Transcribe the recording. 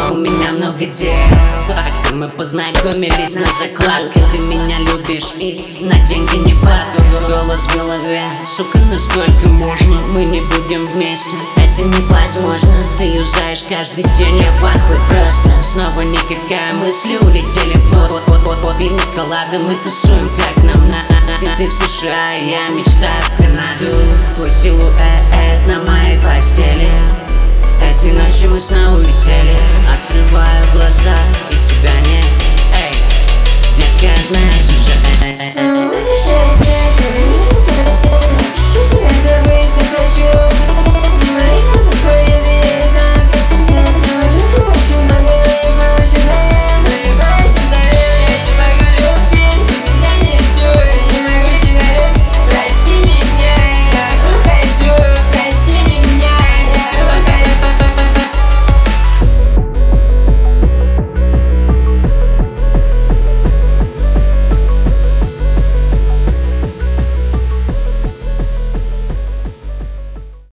но у меня много дел. Как мы познакомились на закладке. Ты меня любишь и на деньги не падаю. Голос в голове, сука, насколько можно? Мы не будем вместе, это невозможно. Ты юзаешь каждый день, я пахуй просто. Снова никакая мысли улетели в вот. Пиноколада, мы тусуем как нам надо. Ты в США, я мечтаю в Канаду. Твой силуэт на моей постели. Эти ночи мы снова висели. Открываю глаза и тебя нет. Эй, детка, знаешь уже.